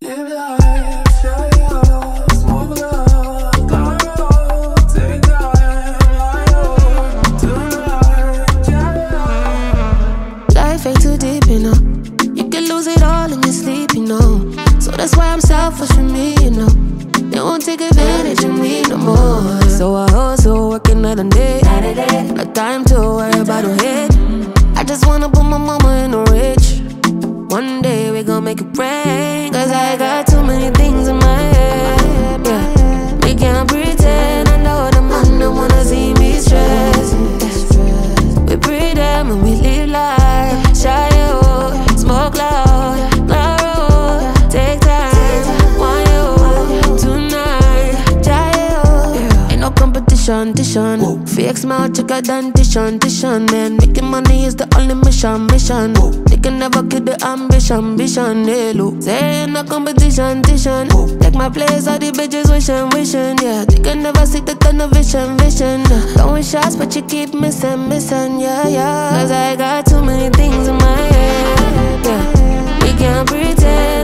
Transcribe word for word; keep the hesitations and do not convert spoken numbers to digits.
Live life, share yours, move love, go, take time, tonight, yeah. Life ain't too deep, you know. You can lose it all in your sleep, you know. So that's why I'm selfish for me, you know. They won't take advantage of me no more. So I hustle, working night and day. No time to worry about a hit. I just wanna put my mama in a rich. One day we gon' make it rain. Cause I got too many things in my head, yeah. We can't pretend, I know the man don't wanna see me stress. We pretend when we live life. Shy out, smoke loud, claro, take time, want you tonight, jail. Ain't no competition, tition. Fake smile, check out dentition, tition. Man, making money is the only mission, mission. They can never kill the ambition, ambition. Hey, look, say ain't no competition, tition. Take my place, all the bitches wishing, wishing. Yeah, they can never see the tunnel vision, vision. Throwing shots, but you keep missing, missing. Yeah, yeah. Cause I got too many things in my head. Yeah, we can't pretend.